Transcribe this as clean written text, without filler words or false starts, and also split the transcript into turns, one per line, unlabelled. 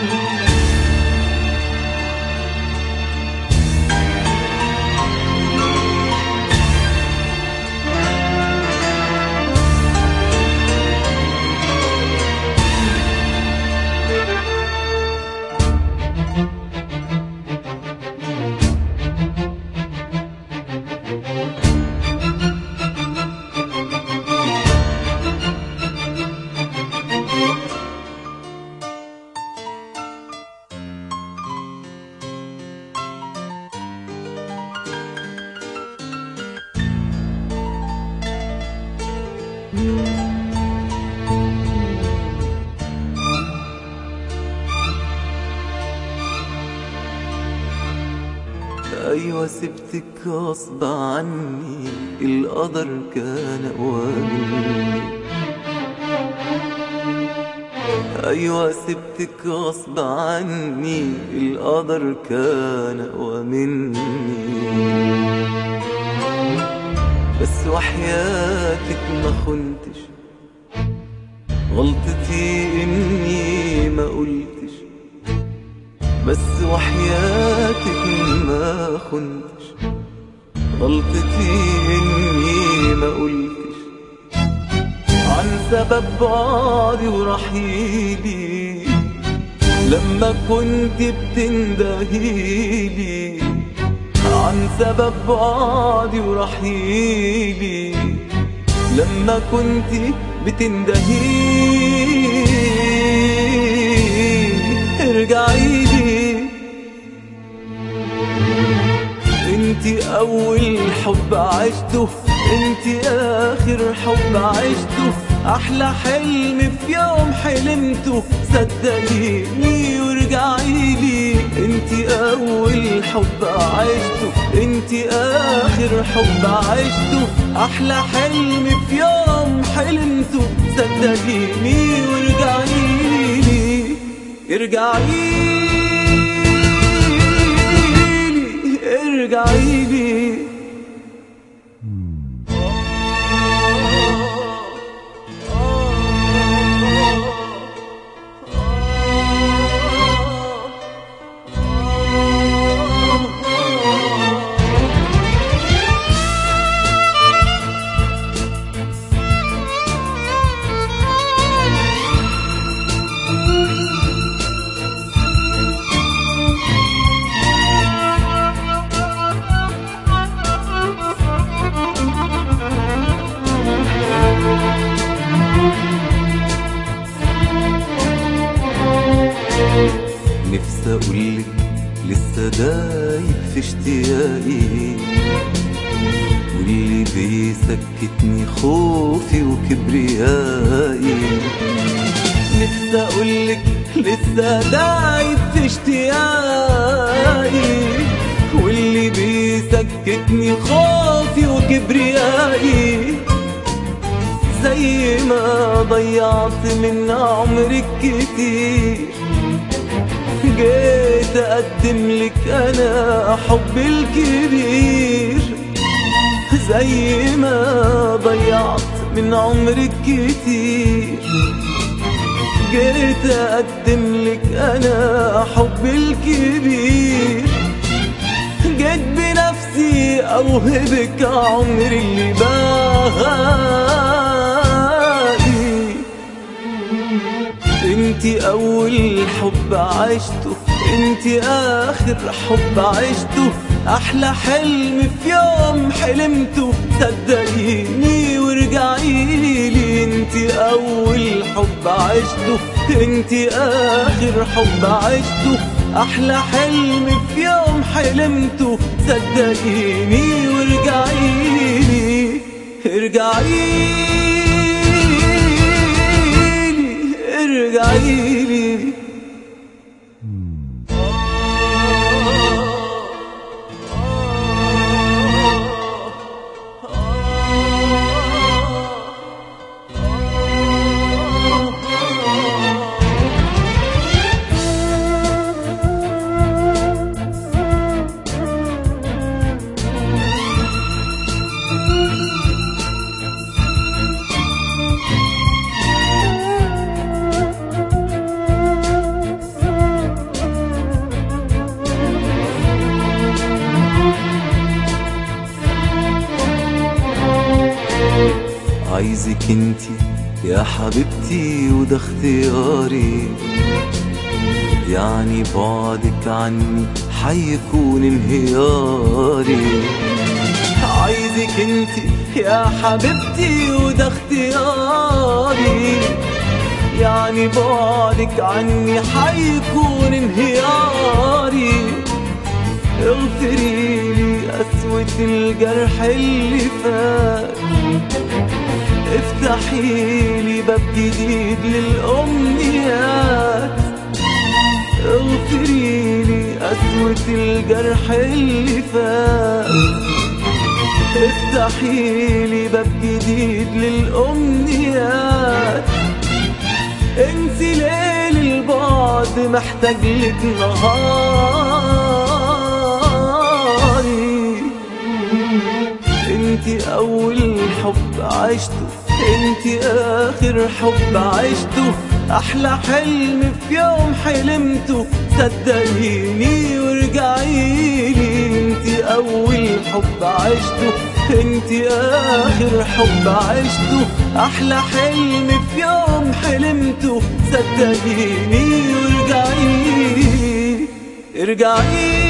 أيوة سبتك غصب عني، القدر كان أقوى مني. أيوة سبتك غصب عني، القدر كان أقوى مني. بس وحياتك ما خنتش، غلطتي إني ما قلتش. بس وحياتك ما خنتش، غلطتي إني ما قلتش. عن سبب بعدي ورحيلي لما كنت بتندهيلي. عن سبب بعدي ورحيلي لما كنت بتندهيلي. ارجعيلي، انتي اول حب عشته، انتي اخر حب عشته، احلى حلم في يوم حلمته. صدقيني وارجعيلي، انتي اول حب عشته، انتي اخر حب عشته، احلى حلم في يوم حلمته. صدقيني وارجعيلي، ارجعيلي ارجعيلي. نفسي اقولك لسه دايب في اشتياقي، واللي بيسكتني خوفي وكبريائي. نفسي اقولك لسه دايب في اشتياقي، واللي بيسكتني خوفي وكبريائي. زي ما ضيعت من عمرك كتير، جيت اقدم لك انا حبي الكبير. زي ما ضيعت من عمرك كتير، جيت اقدم لك انا حبي الكبير. جيت بنفسي اوهبك عمري اللي باقي. انتي اول حب عشته، انتي اخر حب عشته، احلى حلم في يوم حلمته. صدقيني وارجعيلي، انتي اول حب عشته، انتي اخر حب عشته، احلى حلم في يوم حلمته. صدقيني وارجعيلي، ارجعيلي ارجعيلي. عايزك انتي يا حبيبتي وده اختياري، يعني بعدك عني حيكون انهياري. عايزك انتي يا حبيبتي وده اختياري، يعني بعدك عني حيكون انهياري. اغفريلي قسوة الجرح اللي فات، افتحيلي باب جديد للأمنيات. اغفريلي قسوة الجرح اللي فات، افتحيلي باب جديد للأمنيات. انسي ليل البعد محتاجلك نهاري. انتي اول حب عشته، انتي اخر حب عشته، احلى حلم في يوم حلمته. صدقيني وارجعيلي، انتي اول حب عشته، انتي اخر حب عشته، احلى حلم في يوم حلمته. صدقيني وارجعيلي، ارجعيلي.